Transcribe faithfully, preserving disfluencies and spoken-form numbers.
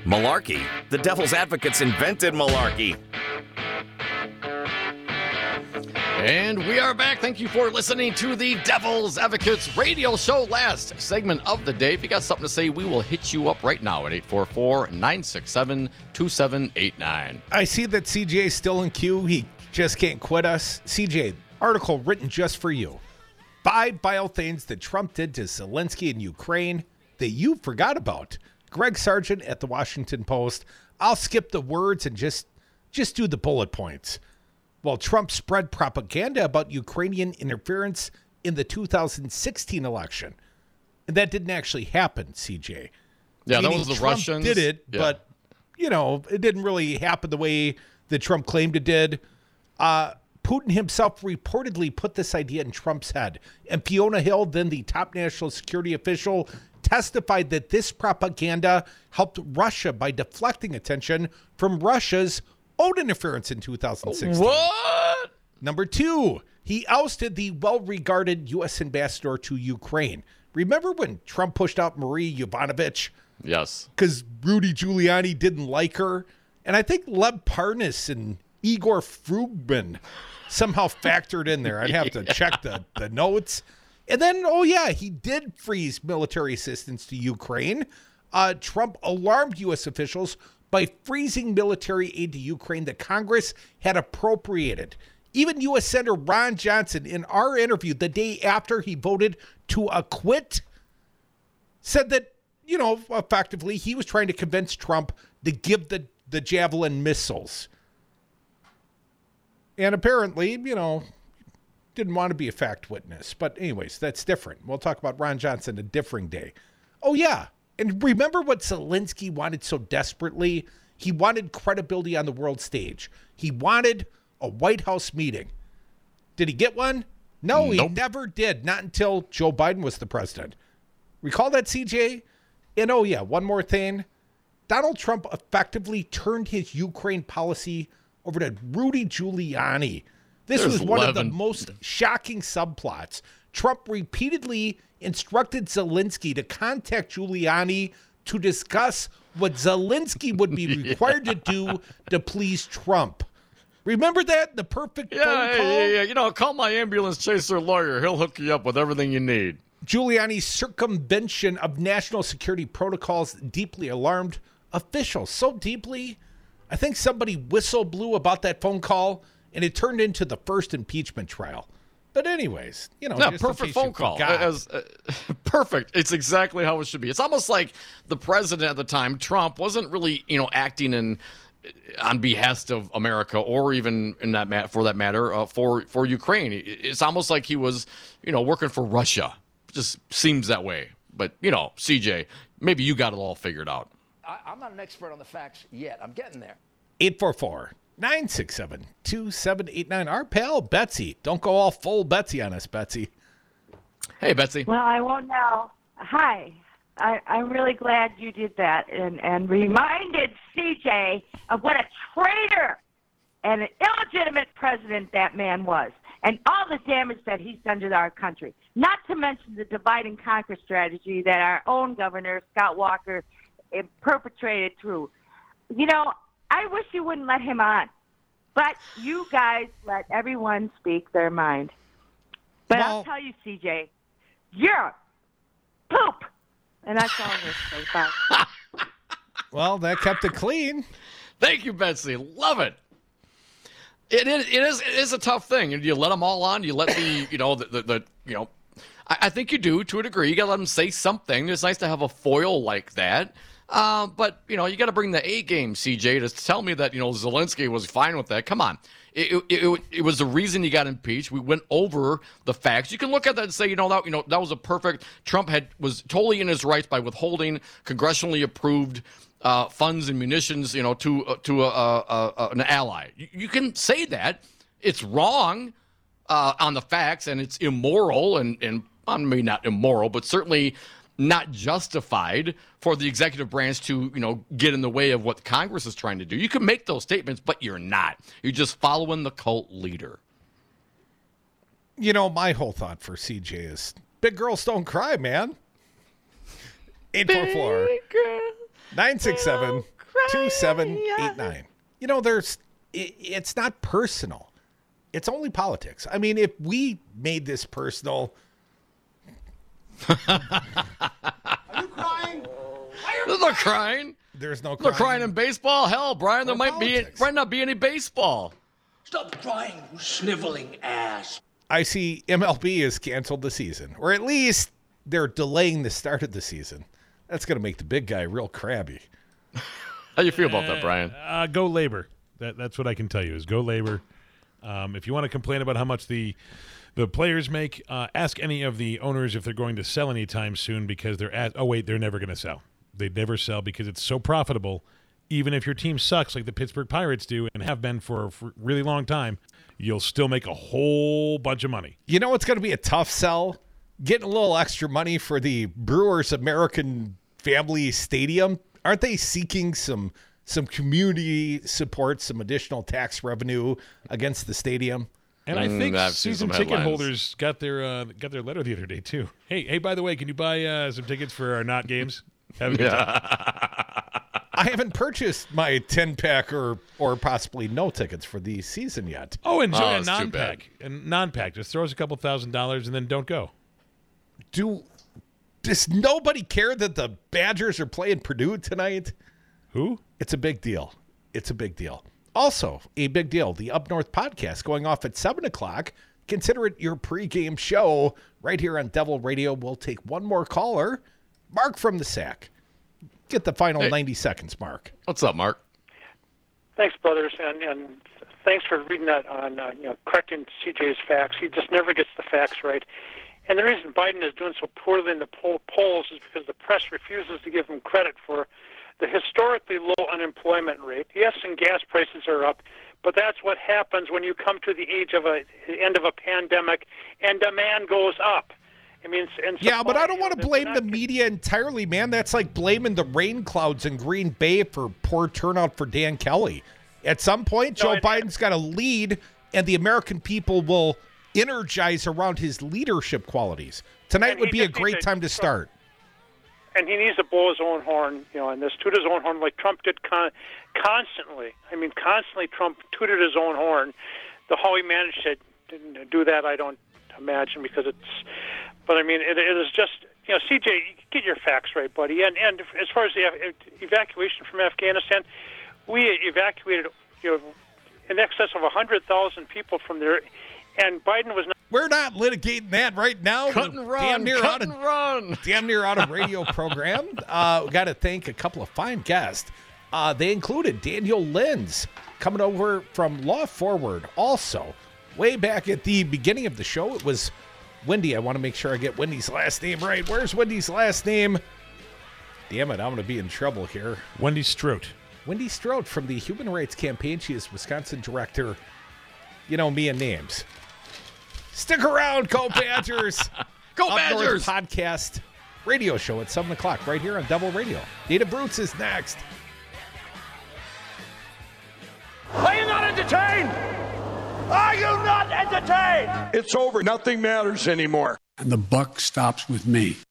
Malarkey. The devil's advocates invented malarkey. And we are back. Thank you for listening to the Devil's Advocates radio show. Last segment of the day. If you got something to say, we will hit you up right now at eight four four, nine six seven, two seven eight nine. I see that C J is still in queue. He just can't quit us. C J, article written just for you. Five vile things that Trump did to Zelensky in Ukraine that you forgot about. Greg Sargent at the Washington Post. I'll skip the words and just just do the bullet points. While Trump spread propaganda about Ukrainian interference in the two thousand sixteen election. And that didn't actually happen, C J. Yeah, Meaning that was the Trump Russians. did it, yeah. but, you know, it didn't really happen the way that Trump claimed it did. Uh, Putin himself reportedly put this idea in Trump's head. And Fiona Hill, then the top national security official, testified that this propaganda helped Russia by deflecting attention from Russia's own interference in two thousand sixteen. What? Number two, he ousted the well-regarded U S ambassador to Ukraine. Remember when Trump pushed out Marie Yovanovitch? Yes. Because Rudy Giuliani didn't like her. And I think Lev Parnas and Igor Frugman somehow factored in there. I'd have to check the, the notes. And then, oh yeah, he did freeze military assistance to Ukraine. Uh, Trump alarmed U S officials by freezing military aid to Ukraine that Congress had appropriated. Even U S Senator Ron Johnson, in our interview the day after he voted to acquit, said that, you know, effectively he was trying to convince Trump to give the, the Javelin missiles. And apparently, you know, didn't want to be a fact witness. But anyways, that's different. We'll talk about Ron Johnson a different day. Oh, yeah. And remember what Zelensky wanted so desperately? He wanted credibility on the world stage. He wanted a White House meeting. Did he get one? No, Nope. he never did. Not until Joe Biden was the president. Recall that, C J? And oh, yeah, one more thing. Donald Trump effectively turned his Ukraine policy over to Rudy Giuliani. This There's was one eleven. of the most shocking subplots. Trump repeatedly instructed Zelensky to contact Giuliani to discuss what Zelensky would be required to do to please Trump. Remember that? The perfect Yeah, phone call? yeah, yeah. You know, call my ambulance chaser lawyer. He'll hook you up with everything you need. Giuliani's circumvention of national security protocols deeply alarmed officials. So deeply, I think somebody whistle blew about that phone call, and it turned into the first impeachment trial. But anyways, you know, Yeah, just in perfect case phone you call. forgot. As, uh, perfect. It's exactly how it should be. It's almost like the president at the time, Trump, wasn't really, you know, acting in on behest of America, or even in that mat for that matter, uh, for for Ukraine. It's almost like he was, you know, working for Russia. It just seems that way. But you know, C J, maybe you got it all figured out. I, I'm not an expert on the facts yet. I'm getting there. eight four four, nine six seven, two seven eight nine. Our pal, Betsy. Don't go all full Betsy on us, Betsy. Hey, Betsy. Well, I won't know. Hi. I, I'm really glad you did that and, and reminded C J of what a traitor and an illegitimate president that man was, and all the damage that he's done to our country. Not to mention the divide and conquer strategy that our own governor, Scott Walker, eh, perpetrated through. You know, I wish you wouldn't let him on, but you guys let everyone speak their mind. But Well- I'll tell you, C J, you're poop. And that's all I'm going to say. Bye. Well, that kept it clean. Thank you, Betsy. Love it. It is, it is, it is a tough thing. And do you let them all on? Do you let the, you know, the, the, the you know, I, I think you do to a degree. You got to let them say something. It's nice to have a foil like that. Uh, but, you know, you got to bring the A game, C J, to tell me that, you know, Zelensky was fine with that. Come on. It, it, it, it was the reason he got impeached. We went over the facts. You can look at that and say, you know, that, you know, that was a perfect, Trump had was totally in his rights by withholding congressionally approved uh, funds and munitions, you know, to uh, to a, a, a, an ally. You, you can say that. It's wrong uh, on the facts, and it's immoral, and, and I mean, not immoral, but certainly not justified for the executive branch to, you know, get in the way of what Congress is trying to do. You can make those statements, but you're not. You're just following the cult leader. You know, my whole thought for C J is big girls don't cry, man. eight four four, nine six seven, two seven eight nine. You know, there's it, it's not personal. It's only politics. I mean, if we made this personal. Are you crying? There's no crying. There's no No crying. crying in baseball. Hell, Brian, there Or might politics. be might not be any baseball. Stop crying, you sniveling ass. I see M L B has canceled the season, or at least they're delaying the start of the season. That's going to make the big guy real crabby. How you feel about that, Brian? Uh, go labor. That, that's what I can tell you is go labor. Um, if you want to complain about how much the the players make, uh, ask any of the owners if they're going to sell anytime soon because they're at, oh, wait, they're never going to sell. They'd never sell because it's so profitable. Even if your team sucks like the Pittsburgh Pirates do and have been for, for a really long time, you'll still make a whole bunch of money. You know what's going to be a tough sell? Getting a little extra money for the Brewers American Family Stadium. Aren't they seeking some some community support, some additional tax revenue against the stadium? And I think Mm, I've seen season some ticket headlines. holders got their uh, got their letter the other day too. Hey, hey, by the way, can you buy uh, some tickets for our not games? Have a good time. I haven't purchased my ten-pack or or possibly no tickets for the season yet. Oh, enjoy Oh, a it's too non-pack. A non-pack. Just throw us a couple thousand dollars and then don't go. Do does nobody care that the Badgers are playing Purdue tonight? Who? It's a big deal. It's a big deal. Also, a big deal. The Up North podcast going off at seven o'clock. Consider it your pregame show right here on Devil Radio. We'll take one more caller. Mark from the Sack. Get the final Hey. ninety seconds, Mark. What's up, Mark? Thanks, brothers, and, and thanks for reading that on uh, you know correcting C J's facts. He just never gets the facts right. And the reason Biden is doing so poorly in the poll, polls is because the press refuses to give him credit for the historically low unemployment rate. Yes, and gas prices are up, but that's what happens when you come to the age of a the end of a pandemic and demand goes up. I mean, and Yeah, but I don't want to supply- blame the media entirely, man. That's like blaming the rain clouds in Green Bay for poor turnout for Dan Kelly. At some point, No, Joe and- Biden's got to lead, and the American people will energize around his leadership qualities. Tonight And would he be a just needs great to- time to start. And he needs to blow his own horn, you know, and this toot his own horn like Trump did con- constantly. I mean, constantly Trump tooted his own horn. The how he managed to didn't do that, I don't imagine, because it's. But I mean, it, it is just, you know, C J, get your facts right, buddy. And and as far as the ev- evacuation from Afghanistan, we evacuated, you know, in excess of a hundred thousand people from there, and Biden was not. We're not litigating that right now. Cut We're and run. Damn near cut out of, and run. damn near out of radio program. Uh, we got to thank a couple of fine guests. Uh, they included Daniel Lenz coming over from Law Forward. Also, way back at the beginning of the show, it was Wendy. I want to make sure I get Wendy's last name right. Where's Wendy's last name? Damn it, I'm going to be in trouble here. Wendy Strout. Wendy Strout from the Human Rights Campaign. She is Wisconsin director. You know me and names. Stick around, Go Badgers. Go Up Badgers. North podcast radio show at seven o'clock right here on Double Radio. Data Brutes is next. Are you not entertained? Are you not entertained? It's over. Nothing matters anymore. And the buck stops with me.